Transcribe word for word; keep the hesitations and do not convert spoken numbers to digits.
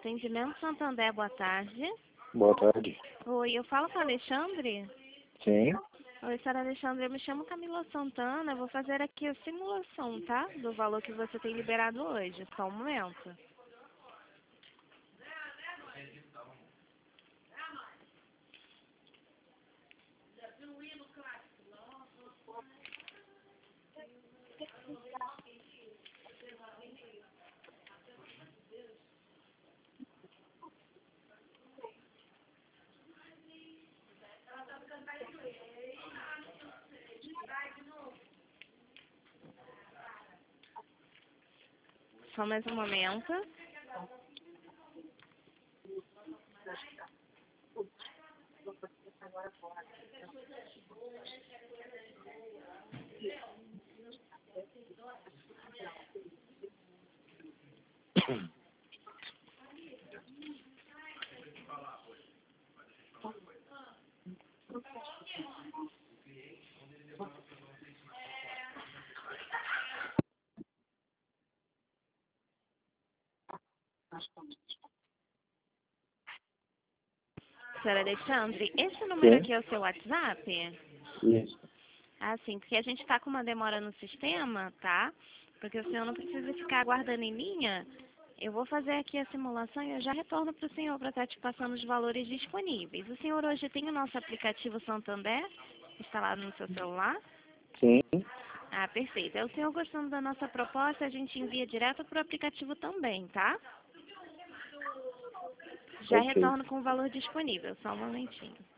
Atendimento Santander, boa tarde. Boa tarde. Oi, eu falo com a Alexandre? Sim. Oi, senhora Alexandre, eu me chamo Camila Santana, eu vou fazer aqui a simulação, tá? Do valor que você tem liberado hoje, só um momento. Só mais um momento. Senhora Alexandre, esse número Sim. aqui é o seu WhatsApp? Isso. Ah, sim, porque a gente está com uma demora no sistema, tá? Porque o senhor não precisa ficar aguardando em linha. Eu vou fazer aqui a simulação e eu já retorno para o senhor para estar te passando os valores disponíveis. O senhor hoje tem o nosso aplicativo Santander instalado no seu celular? Sim. Ah, perfeito. É o senhor gostando da nossa proposta, a gente envia direto para o aplicativo também, tá? Já Ok. retorno com o valor disponível, só um momentinho.